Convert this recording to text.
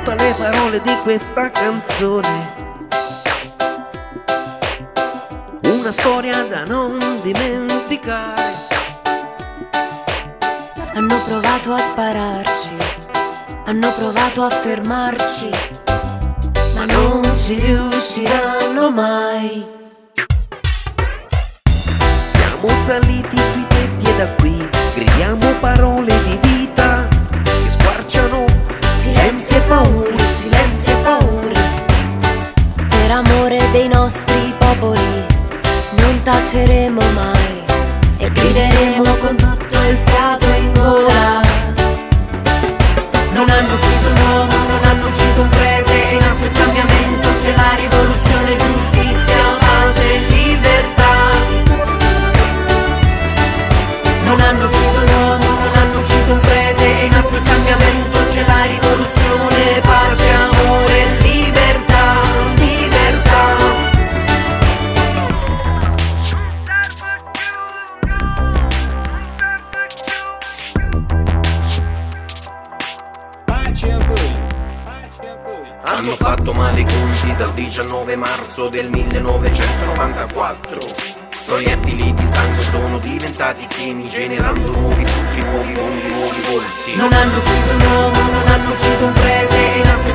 Ascolta le parole di questa canzone, una storia da non dimenticare. Hanno provato a spararci, hanno provato a fermarci, ma non ci riusciranno mai. Siamo saliti sui tetti e da qui gridiamo parole di vita che squarciano Silenzi e paure, silenzi e paure. Per amore dei nostri popoli non taceremo mai e grideremo con tutto il fiato in gola. Non hanno ucciso un uomo, non hanno ucciso un prete, è in atto il cambiamento, c'è la rivoluzione, giustizia, pace e libertà. Non hanno ucciso un uomo, non hanno ucciso un prete, è in atto il cambiamento, c'è la rivoluzione, pace, amore e libertà, libertà. Hanno fatto male i conti dal 19 marzo del 1994. Proiettili di sangue sono diventati semi, generando nuovi frutti, nuovi mondi, nuovi volti. Non hanno ucciso un uomo, non hanno ucciso un prete, è in atto